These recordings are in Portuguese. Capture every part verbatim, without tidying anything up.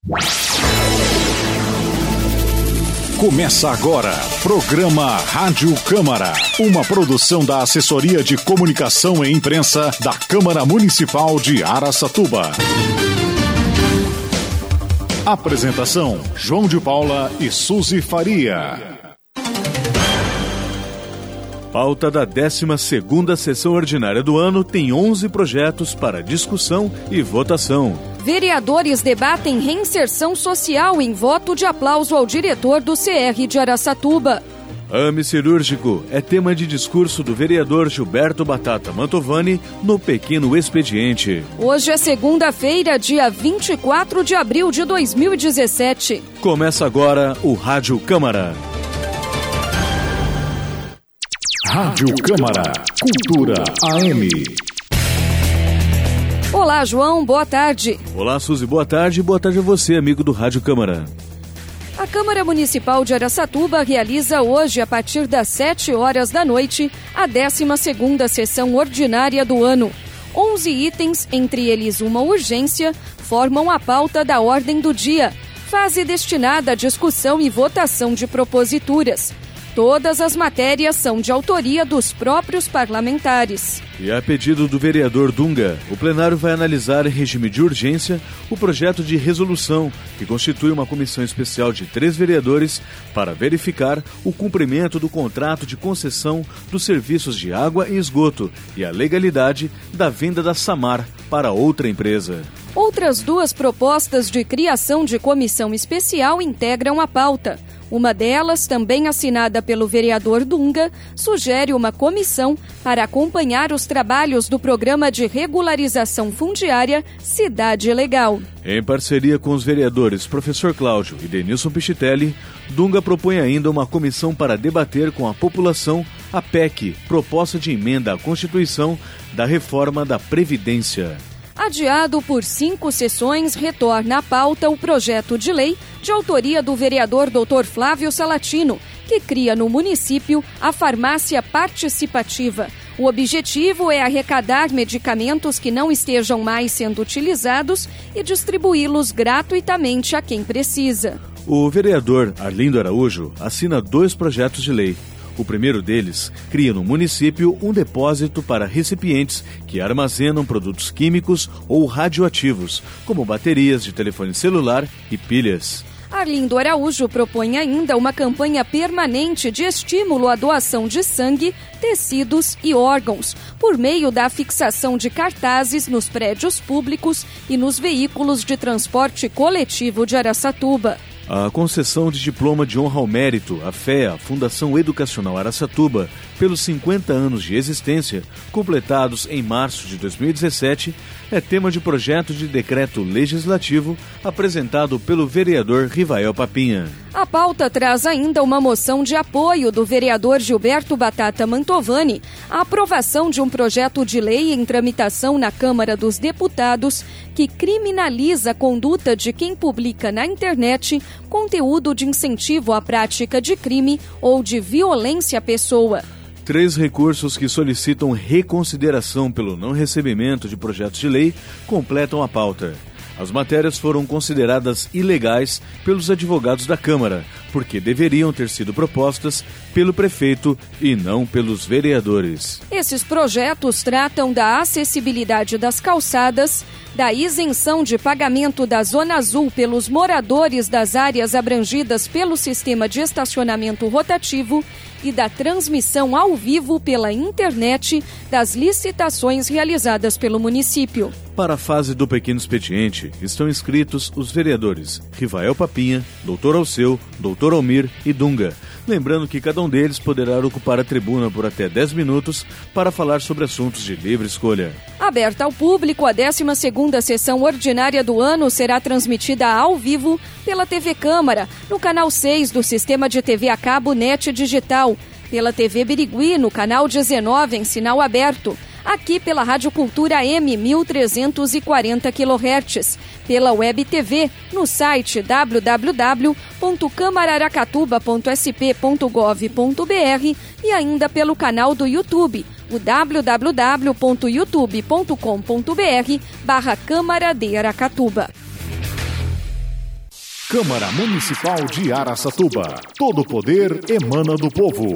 Começa agora, programa Rádio Câmara, uma produção da Assessoria de Comunicação e Imprensa da Câmara Municipal de Araçatuba. Apresentação, João de Paula e Suzy Faria. Pauta da décima segunda sessão ordinária do ano tem onze projetos para discussão e votação. Vereadores debatem reinserção social em voto de aplauso ao diretor do C R de Araçatuba. A M Cirúrgico é tema de discurso do vereador Gilberto Batata Mantovani no Pequeno Expediente. Hoje é segunda-feira, dia vinte e quatro de abril de dois mil e dezessete. Começa agora o Rádio Câmara. Rádio Câmara, Cultura A M. Olá, João, boa tarde. Olá, Suzy, boa tarde e boa tarde a você, amigo do Rádio Câmara. A Câmara Municipal de Araçatuba realiza hoje, a partir das sete horas da noite, a décima segunda sessão ordinária do ano. Onze itens, entre eles uma urgência, formam a pauta da ordem do dia, fase destinada à discussão e votação de proposituras. Todas as matérias são de autoria dos próprios parlamentares. E a pedido do vereador Dunga, o plenário vai analisar em regime de urgência o projeto de resolução que constitui uma comissão especial de três vereadores para verificar o cumprimento do contrato de concessão dos serviços de água e esgoto e a legalidade da venda da Samar para outra empresa. Outras duas propostas de criação de comissão especial integram a pauta. Uma delas, também assinada pelo vereador Dunga, sugere uma comissão para acompanhar os trabalhos do Programa de Regularização Fundiária Cidade Legal. Em parceria com os vereadores Professor Cláudio e Denilson Pichitelli, Dunga propõe ainda uma comissão para debater com a população a P E C, proposta de emenda à Constituição da reforma da Previdência. Adiado por cinco sessões, retorna à pauta o projeto de lei de autoria do vereador doutor Flávio Salatino, que cria no município a farmácia participativa. O objetivo é arrecadar medicamentos que não estejam mais sendo utilizados e distribuí-los gratuitamente a quem precisa. O vereador Arlindo Araújo assina dois projetos de lei. O primeiro deles cria no município um depósito para recipientes que armazenam produtos químicos ou radioativos, como baterias de telefone celular e pilhas. Arlindo Araújo propõe ainda uma campanha permanente de estímulo à doação de sangue, tecidos e órgãos, por meio da fixação de cartazes nos prédios públicos e nos veículos de transporte coletivo de Araçatuba. A concessão de diploma de honra ao mérito, a F E A, Fundação Educacional Araçatuba, pelos cinquenta anos de existência, completados em março de dois mil e dezessete, é tema de projeto de decreto legislativo apresentado pelo vereador Rivael Papinha. A pauta traz ainda uma moção de apoio do vereador Gilberto Batata Mantovani à aprovação de um projeto de lei em tramitação na Câmara dos Deputados que criminaliza a conduta de quem publica na internet conteúdo de incentivo à prática de crime ou de violência à pessoa. Três recursos que solicitam reconsideração pelo não recebimento de projetos de lei completam a pauta. As matérias foram consideradas ilegais pelos advogados da Câmara, porque deveriam ter sido propostas pelo prefeito e não pelos vereadores. Esses projetos tratam da acessibilidade das calçadas, da isenção de pagamento da Zona Azul pelos moradores das áreas abrangidas pelo sistema de estacionamento rotativo e da transmissão ao vivo pela internet das licitações realizadas pelo município. Para a fase do pequeno expediente, estão inscritos os vereadores Rivael Papinha, doutor Alceu, doutor Almir e Dunga. Lembrando que cada um deles poderá ocupar a tribuna por até dez minutos para falar sobre assuntos de livre escolha. Aberta ao público, a décima segunda sessão ordinária do ano será transmitida ao vivo pela T V Câmara, no canal seis do Sistema de T V a Cabo Net Digital, pela T V Birigui, no canal dezenove, em sinal aberto, aqui pela Rádio Cultura M mil trezentos e quarenta quilohertz, pela Web T V, no site w w w ponto câmara aracatuba ponto s p ponto gov ponto b r e ainda pelo canal do YouTube, o w w w ponto youtube ponto com ponto b r barra Câmara de Aracatuba. Câmara Municipal de Araçatuba. Todo poder emana do povo.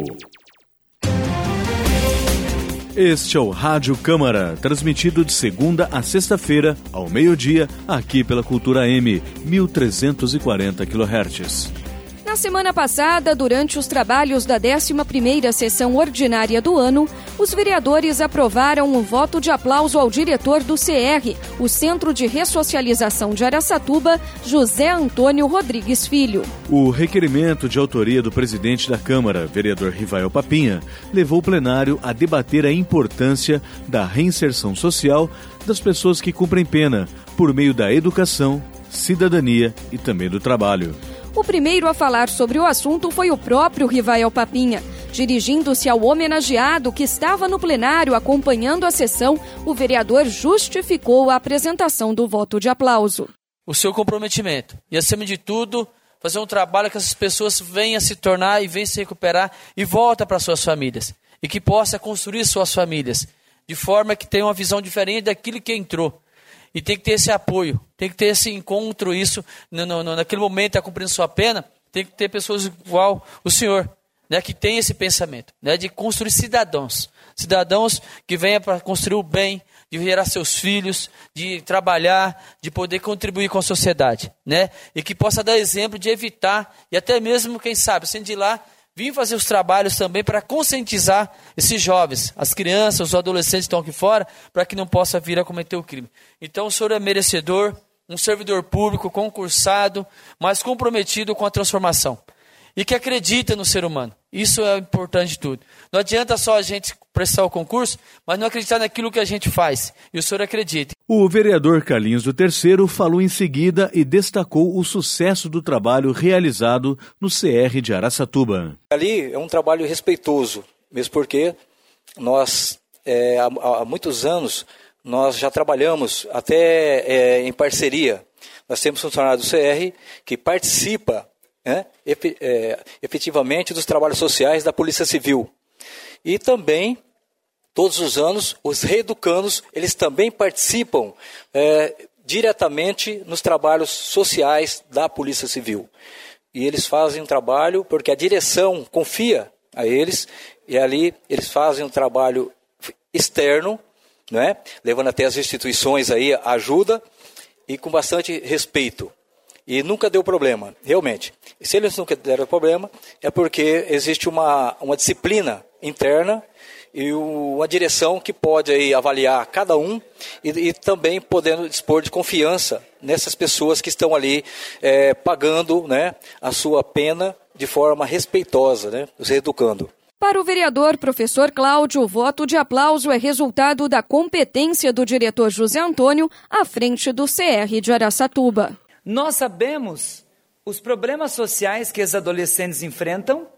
Este é o Rádio Câmara, transmitido de segunda a sexta-feira, ao meio-dia, aqui pela Cultura M, mil trezentos e quarenta quilohertz. Na semana passada, durante os trabalhos da décima primeira sessão ordinária do ano, os vereadores aprovaram um voto de aplauso ao diretor do C R, o Centro de Ressocialização de Araçatuba, José Antônio Rodrigues Filho. O requerimento de autoria do presidente da Câmara, vereador Rivael Papinha, levou o plenário a debater a importância da reinserção social das pessoas que cumprem pena, por meio da educação, cidadania e também do trabalho. O primeiro a falar sobre o assunto foi o próprio Rivael Papinha. Dirigindo-se ao homenageado que estava no plenário acompanhando a sessão, o vereador justificou a apresentação do voto de aplauso. O seu comprometimento e, acima de tudo, fazer um trabalho que essas pessoas venham a se tornar e venham se recuperar e voltem para suas famílias. E que possa construir suas famílias, de forma que tenha uma visão diferente daquilo que entrou. E tem que ter esse apoio, tem que ter esse encontro, isso, no, no, naquele momento, está cumprindo sua pena, tem que ter pessoas igual o senhor, né, que tem esse pensamento, né, de construir cidadãos, cidadãos que venham para construir o bem, de gerar seus filhos, de trabalhar, de poder contribuir com a sociedade, né, e que possa dar exemplo de evitar, e até mesmo, quem sabe, sendo de lá, vim fazer os trabalhos também para conscientizar esses jovens, as crianças, os adolescentes que estão aqui fora, para que não possa vir a cometer o crime. Então o senhor é merecedor, um servidor público concursado, mas comprometido com a transformação. E que acredita no ser humano. Isso é importante de tudo. Não adianta só a gente prestar o concurso, mas não acreditar naquilo que a gente faz. E o senhor acredita. O vereador Carlinhos do Terceiro falou em seguida e destacou o sucesso do trabalho realizado no C R de Araçatuba. Ali é um trabalho respeitoso, mesmo porque nós, é, há, há muitos anos, nós já trabalhamos até é, em parceria. Nós temos funcionário do C R que participa né, efetivamente dos trabalhos sociais da Polícia Civil. E também, todos os anos, os reeducandos, eles também participam é, diretamente nos trabalhos sociais da Polícia Civil. E eles fazem um trabalho porque a direção confia a eles, e ali eles fazem um trabalho externo, né, levando até as instituições aí a ajuda e com bastante respeito. E nunca deu problema, realmente. E se eles nunca deram problema, é porque existe uma, uma disciplina interna e uma direção que pode aí avaliar cada um e, e também podendo dispor de confiança nessas pessoas que estão ali é, pagando, né, a sua pena de forma respeitosa, né, os reeducando. Para o vereador professor Cláudio, o voto de aplauso é resultado da competência do diretor José Antônio à frente do C R de Araçatuba. Nós sabemos os problemas sociais que os adolescentes enfrentam,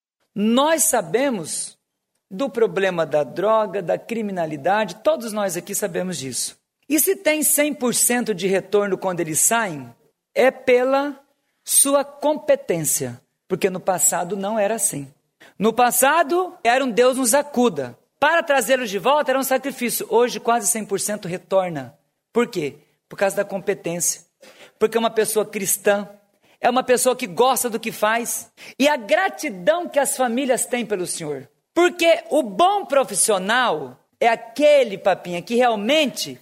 nós sabemos do problema da droga, da criminalidade, todos nós aqui sabemos disso. E se tem cem por cento de retorno quando eles saem, é pela sua competência, porque no passado não era assim. No passado, era um Deus nos acuda. Para trazê-los de volta era um sacrifício. Hoje quase cem por cento retorna. Por quê? Por causa da competência. Porque é uma pessoa cristã, é uma pessoa que gosta do que faz, e a gratidão que as famílias têm pelo Senhor. Porque o bom profissional é aquele, Papinha, que realmente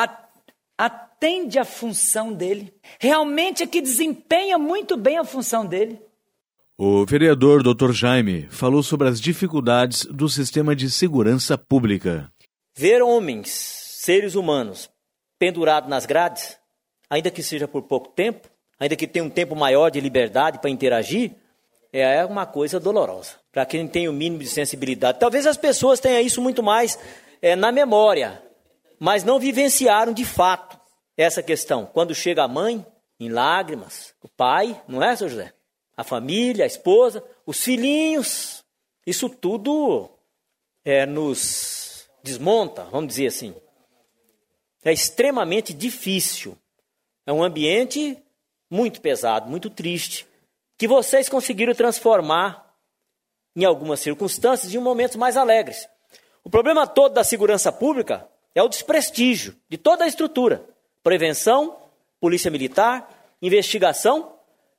atende à função dele, realmente é que desempenha muito bem a função dele. O vereador doutor Jaime falou sobre as dificuldades do sistema de segurança pública. Ver homens, seres humanos, pendurados nas grades, ainda que seja por pouco tempo, ainda que tenha um tempo maior de liberdade para interagir, é uma coisa dolorosa. Para quem tem o mínimo de sensibilidade. Talvez as pessoas tenham isso muito mais é, na memória, mas não vivenciaram de fato essa questão. Quando chega a mãe, em lágrimas, o pai, não é, seu José? A família, a esposa, os filhinhos, isso tudo é, nos desmonta, vamos dizer assim. É extremamente difícil. É um ambiente muito pesado, muito triste, que vocês conseguiram transformar em algumas circunstâncias em momentos mais alegres. O problema todo da segurança pública é o desprestígio de toda a estrutura. Prevenção, polícia militar, investigação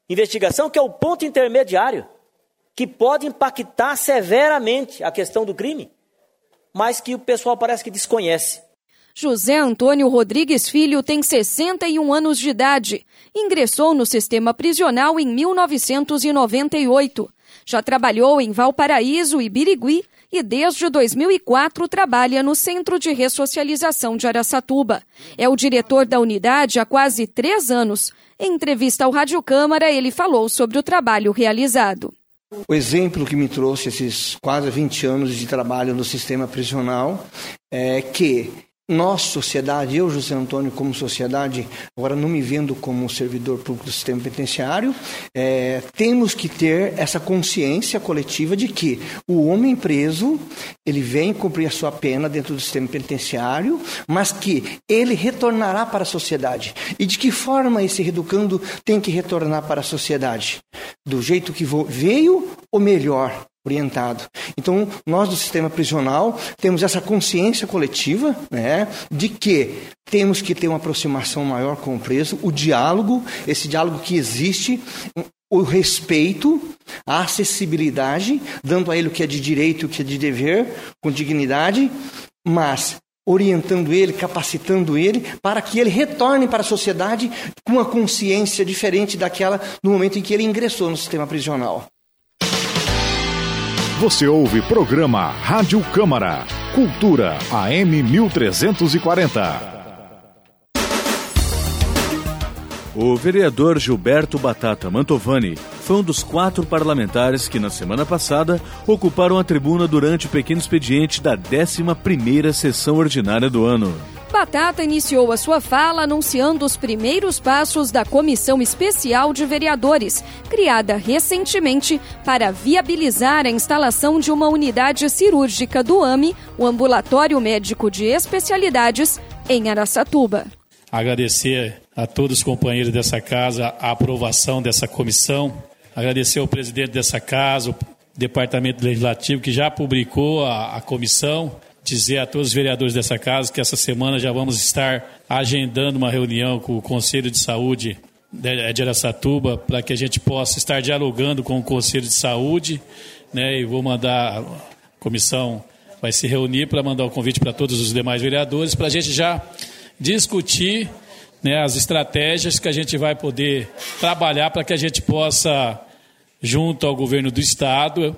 Investigação que é o ponto intermediário, que pode impactar severamente a questão do crime, mas que o pessoal parece que desconhece. José Antônio Rodrigues Filho tem sessenta e um anos de idade. Ingressou no sistema prisional em mil novecentos e noventa e oito. Já trabalhou em Valparaíso e Birigui e desde dois mil e quatro trabalha no Centro de Ressocialização de Araçatuba. É o diretor da unidade há quase três anos. Em entrevista ao Rádio Câmara, ele falou sobre o trabalho realizado. O exemplo que me trouxe esses quase vinte anos de trabalho no sistema prisional é que nós, sociedade, eu, José Antônio, como sociedade, agora não me vendo como servidor público do sistema penitenciário, é, temos que ter essa consciência coletiva de que o homem preso, ele vem cumprir a sua pena dentro do sistema penitenciário, mas que ele retornará para a sociedade. E de que forma esse reeducando tem que retornar para a sociedade? Do jeito que veio ou melhor? Orientado. Então, nós do sistema prisional temos essa consciência coletiva, né, de que temos que ter uma aproximação maior com o preso, o diálogo, esse diálogo que existe, o respeito, a acessibilidade, dando a ele o que é de direito e o que é de dever, com dignidade, mas orientando ele, capacitando ele, para que ele retorne para a sociedade com uma consciência diferente daquela no momento em que ele ingressou no sistema prisional. Você ouve programa Rádio Câmara, Cultura A M mil trezentos e quarenta. O vereador Gilberto Batata Mantovani foi um dos quatro parlamentares que, na semana passada, ocuparam a tribuna durante o pequeno expediente da décima primeira sessão ordinária do ano. Batata iniciou a sua fala anunciando os primeiros passos da Comissão Especial de Vereadores, criada recentemente para viabilizar a instalação de uma unidade cirúrgica do A M E, o Ambulatório Médico de Especialidades, em Araçatuba. Agradecer a todos os companheiros dessa casa a aprovação dessa comissão, agradecer ao presidente dessa casa, o Departamento Legislativo, que já publicou a, a comissão, dizer a todos os vereadores dessa casa que essa semana já vamos estar agendando uma reunião com o Conselho de Saúde de Araçatuba para que a gente possa estar dialogando com o Conselho de Saúde, né? E vou mandar, a comissão vai se reunir para mandar o convite para todos os demais vereadores para a gente já discutir, né, as estratégias que a gente vai poder trabalhar para que a gente possa, junto ao governo do Estado,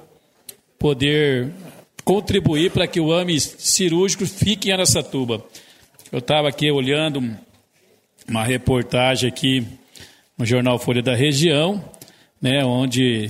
poder contribuir para que o A M E cirúrgico fique em Araçatuba. Eu estava aqui olhando uma reportagem aqui no jornal Folha da Região, né, onde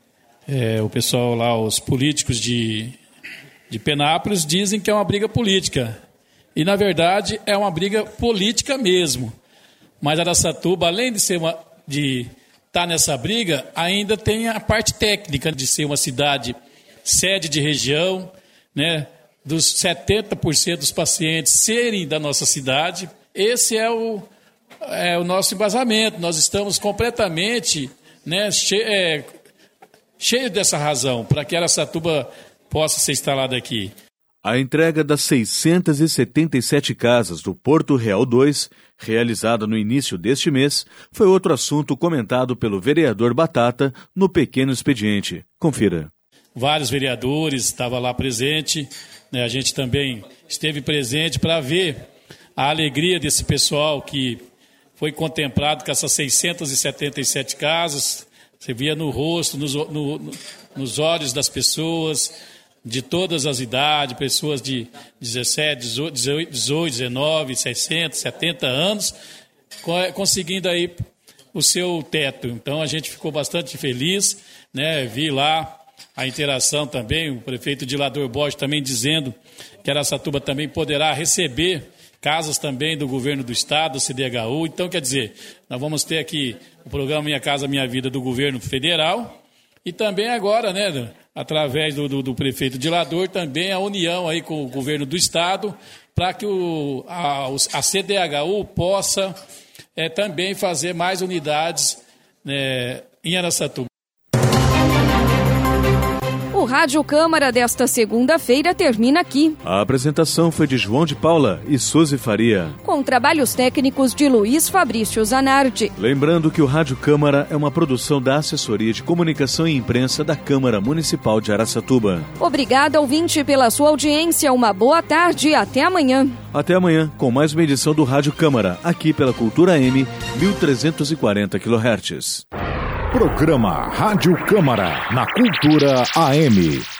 é, o pessoal lá, os políticos de, de Penápolis, dizem que é uma briga política. E, na verdade, é uma briga política mesmo. Mas Araçatuba, além de ser uma, de estar nessa briga, ainda tem a parte técnica de ser uma cidade sede de região, né, dos setenta por cento dos pacientes serem da nossa cidade. Esse é o, é o nosso embasamento. Nós estamos completamente, né, che, é, cheios dessa razão para que Araçatuba possa ser instalada aqui. A entrega das seiscentas e setenta e sete casas do Porto Real dois, realizada no início deste mês, foi outro assunto comentado pelo vereador Batata no pequeno expediente. Confira. Vários vereadores estavam lá presentes, né? A gente também esteve presente para ver a alegria desse pessoal que foi contemplado com essas seiscentas e setenta e sete casas. Você via no rosto, nos, no, nos olhos das pessoas, de todas as idades, pessoas de dezessete, dezoito, dezenove, sessenta, setenta anos, conseguindo aí o seu teto. Então a gente ficou bastante feliz, né? Vi lá a interação também, o prefeito Dilador Borges também dizendo que Araçatuba também poderá receber casas também do governo do estado, do C D H U. Então, quer dizer, nós vamos ter aqui o programa Minha Casa Minha Vida do governo federal e também agora, né, através do, do, do prefeito Dilador, também a união aí com o governo do estado para que o, a, a C D H U possa é, também fazer mais unidades, né, em Araçatuba. O Rádio Câmara desta segunda-feira termina aqui. A apresentação foi de João de Paula e Suzy Faria, com trabalhos técnicos de Luiz Fabrício Zanardi. Lembrando que o Rádio Câmara é uma produção da Assessoria de Comunicação e Imprensa da Câmara Municipal de Araçatuba. Obrigada, ouvinte, pela sua audiência. Uma boa tarde e até amanhã. Até amanhã, com mais uma edição do Rádio Câmara, aqui pela Cultura M, mil trezentos e quarenta quilohertz. Programa Rádio Câmara, na Cultura A M.